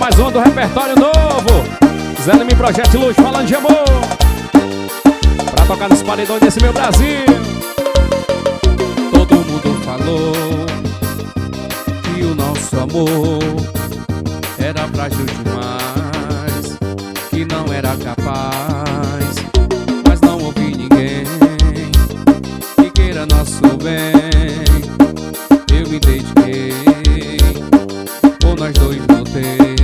mais uma do repertório novo. Zé Leme Projeto Luxo falando de amor, pra tocar nos paredões desse meu Brasil. Todo mundo falou que o nosso amor era frágil demais, que não era capaz, mas não ouvi ninguém que queira nosso bem. Eu me dediquei, por nós dois lutei.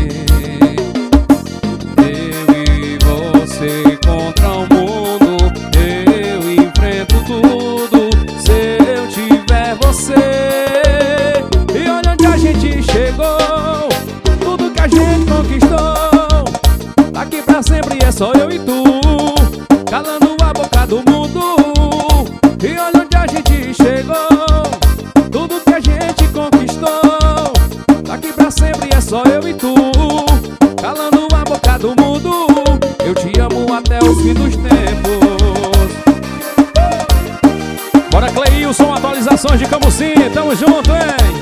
Eu e você contra o mundo, eu enfrento tudo se eu tiver você. E olha onde a gente chegou, tudo que a gente conquistou, daqui pra sempre é só eu e tu, calando a boca do mundo. E olha onde a gente chegou, tudo que a gente conquistou, daqui pra sempre é só eu e tu, calando a boca do mundo. Eu te amo até o fim dos tempos. Bora, Cleilson, atualizações de Camusim, tamo junto, hein?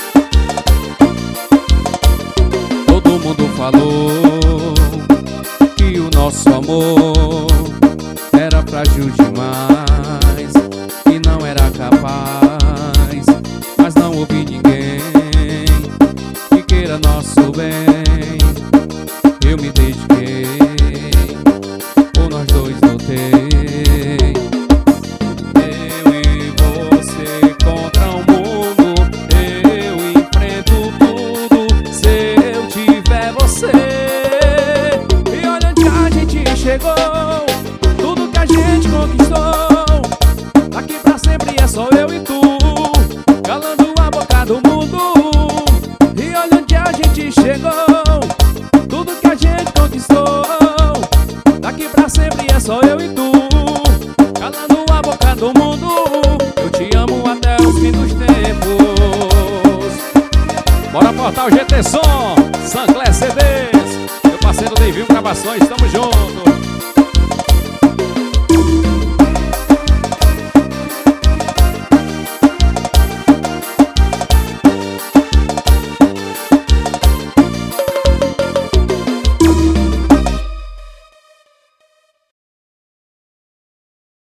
Todo mundo falou que o nosso amor era frágil demais, que não era capaz, mas não ouvi ninguém que queira nosso bem. Eu me dediquei, por nós dois lutei. Eu e você contra o mundo, eu enfrento tudo se eu tiver você. E olha onde a gente chegou, tudo que a gente conquistou, daqui pra sempre é só eu e tu, calando a boca do mundo. E olha onde a gente chegou, tudo que a gente conquistou, daqui pra sempre é só eu e tu, calando a boca do mundo. Eu te amo até o fim dos tempos. Bora, Portal GT Som, Sancler CDs, meu parceiro Devinho Gravações, tamo junto.